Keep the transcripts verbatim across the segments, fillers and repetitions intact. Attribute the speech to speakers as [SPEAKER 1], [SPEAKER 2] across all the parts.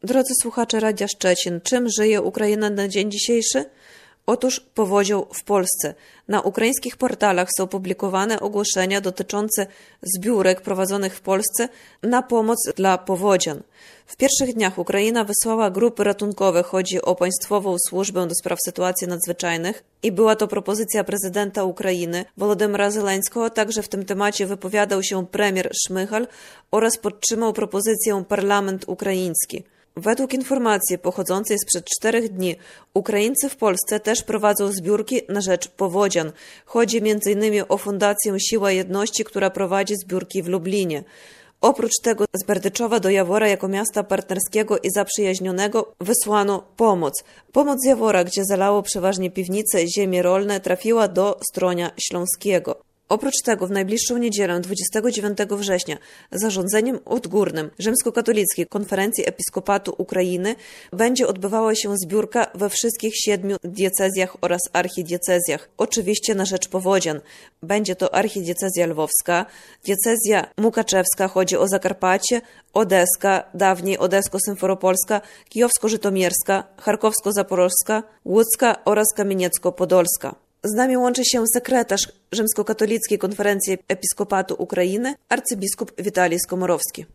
[SPEAKER 1] Drodzy słuchacze Radia Szczecin, czym żyje Ukraina na dzień dzisiejszy? Otóż powodzią w Polsce. Na ukraińskich portalach są publikowane ogłoszenia dotyczące zbiórek prowadzonych w Polsce na pomoc dla powodzian. W pierwszych dniach Ukraina wysłała grupy ratunkowe, chodzi o Państwową Służbę do Spraw Sytuacji Nadzwyczajnych i była to propozycja prezydenta Ukrainy Wolodymyra Zełenskiego. Także w tym temacie wypowiadał się premier Szmychal oraz podtrzymał propozycję parlament ukraiński. Według informacji pochodzącej sprzed czterech dni, Ukraińcy w Polsce też prowadzą zbiórki na rzecz powodzian. Chodzi między innymi o Fundację Siła Jedności, która prowadzi zbiórki w Lublinie. Oprócz tego z Berdyczowa do Jawora jako miasta partnerskiego i zaprzyjaźnionego wysłano pomoc. Pomoc z Jawora, gdzie zalało przeważnie piwnice, ziemie rolne, trafiła do Stronia Śląskiego. Oprócz tego w najbliższą niedzielę, dwudziestego dziewiątego września, zarządzeniem odgórnym Rzymskokatolickiej Konferencji Episkopatu Ukrainy będzie odbywała się zbiórka we wszystkich siedmiu diecezjach oraz archidiecezjach, oczywiście na rzecz powodzian. Będzie to archidiecezja lwowska, diecezja mukaczewska, chodzi o Zakarpacie, odeska, dawniej odesko-symferopolska, kijowsko-żytomierska, charkowsko-zaporożska, łódzka oraz kamieniecko-podolska. Z nami łączy się sekretarz Rzymskokatolickiej Konferencji Episkopatu Ukrainy, arcybiskup Witalij Skomorowski.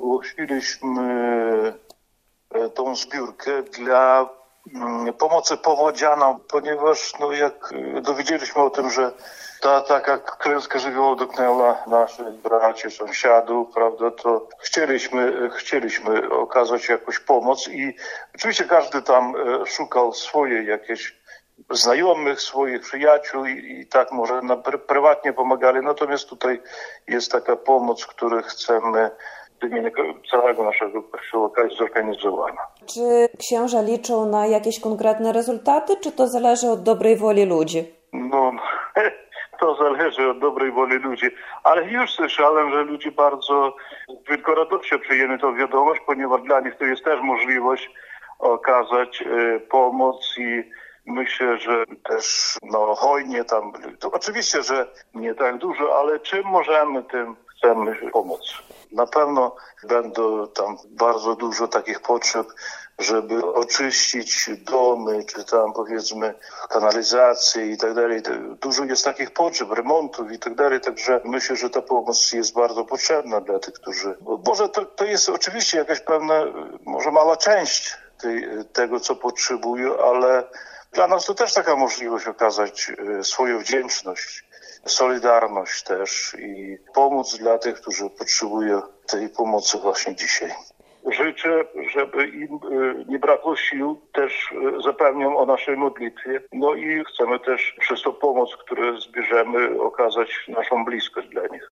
[SPEAKER 2] Ogłosiliśmy tą zbiórkę dla pomocy powodzianom, ponieważ no, jak dowiedzieliśmy o tym, że ta taka klęska żywiołowa dotknęła naszych braci, sąsiadów, prawda, to chcieliśmy, chcieliśmy okazać jakąś pomoc i oczywiście każdy tam szukał swojej jakiejś znajomych, swoich przyjaciół i, i tak może na, pr prywatnie pomagali. Natomiast tutaj jest taka pomoc, którą chcemy w imieniu całego naszego kościoła zorganizowana.
[SPEAKER 1] Czy księża liczą na jakieś konkretne rezultaty, czy to zależy od dobrej woli ludzi?
[SPEAKER 2] No, to zależy od dobrej woli ludzi, ale już słyszałem, że ludzie bardzo wielkoradośnie przyjęli tą wiadomość, ponieważ dla nich to jest też możliwość okazać y, pomoc i myślę, że też no hojnie tam, to oczywiście, że nie tak dużo, ale czym możemy, tym chcemy pomóc. Na pewno będą tam bardzo dużo takich potrzeb, żeby oczyścić domy, czy tam powiedzmy kanalizację i tak dalej. Dużo jest takich potrzeb, remontów i tak dalej, także myślę, że ta pomoc jest bardzo potrzebna dla tych, którzy... Może to, to jest oczywiście jakaś pewna, może mała część tej, tego, co potrzebują, ale dla nas to też taka możliwość okazać swoją wdzięczność, solidarność też i pomóc dla tych, którzy potrzebują tej pomocy właśnie dzisiaj. Życzę, żeby im nie brakło sił, też zapewniam o naszej modlitwie. No i chcemy też przez tą pomoc, którą zbierzemy, okazać naszą bliskość dla nich.